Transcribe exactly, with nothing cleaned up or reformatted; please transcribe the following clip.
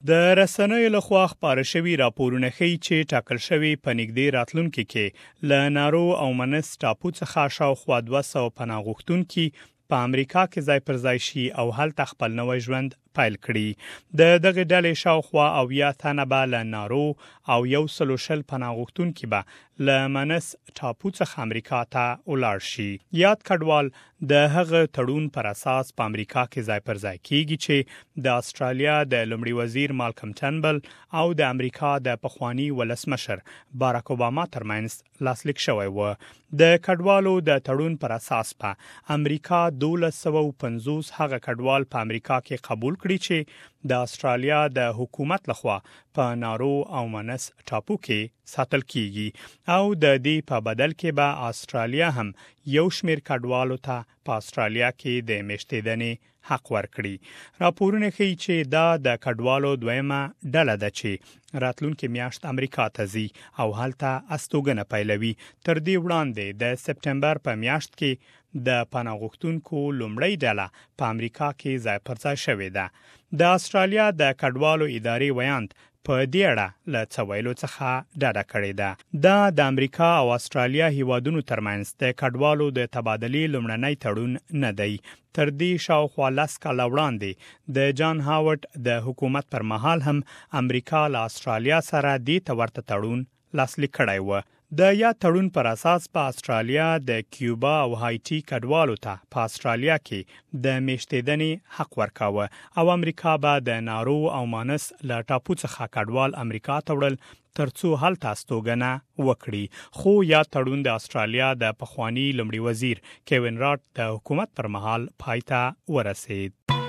د رسنیو لخوا خپاره شوي راپورونه ښیي چې ټاکل شوي په نږدې راتلونکي کې له نارو او منس ټاپو څخه شاوخوا دوه سوه پناه غوښتونکي په امریکا کې ځای پر ځای شي او هلته خپل نوی ژوند پیل کړي. د دغه ډلې شاوخوا اویا تنه به له نارو او یو سلو شل پناه غوښتونکي به له منس ټاپو څخه امریکا ته ولاړ شي. یاد کډوال د هغه تړون پر اساس په امریکا کې ځای پر ځای کیږي چې د استرالیا د لومړي وزیر مالکم ټرنبل او د امریکا د پخوانی ولسمشر باراک اوباما ترمنځ لاسلیک شوی و. د کډوالو د تړون پر اساس په امریکا دولس سوه او پنځوس هغه کډوال په امریکا کې قبول کړي چې د استرالیا د حکومت لخوا په نارو او منس ټاپو کې ساتل کیږي او د دې په بدل کې به استرالیا هم یو شمیر کډوالو ته په استرالیا کې د میشتېدنې حق ورکړي. راپورونه ښیي چې دا د کډوالو دویمه ډله ده چې راتلونکي میاشت امریکا ته ځي او هلته استوګنه پیلوي. تر دې وړاندې د سپټمبر په میاشت کې د پناه غوښتونکو لومړۍ ډله په امریکا کې ځای پر ځای شوې ده. د استرالیا د کډوالو ادارې ویاند په دې اړه له څه ویلو څخه ډډه کړې ده. دا د امریکا او استرالیا هیوادونو ترمنځ د کډوالو د تبادلې لومړنی تړون نه دی. تر دې شاوخوا لس کاله وړاندې د جان هاورډ د حکومت پر مهال هم امریکا له استرالیا سره دې ته ورته تړون لاسلیک کړی و. د یا تړون پر اساس په استرالیا د کیوبا او هایټي کډوالو ته په استرالیا کې د میشتېدنې حق ورکاوه او امریکا به د نارو او مانس له ټاپو څخه کډوال امریکا ته وړل ترڅو هلته استوګنه وکړي. خو یا تړون د استرالیا د پخوانی لومړي وزیر کیوین راټ د حکومت پر مهال پای ته ورسید.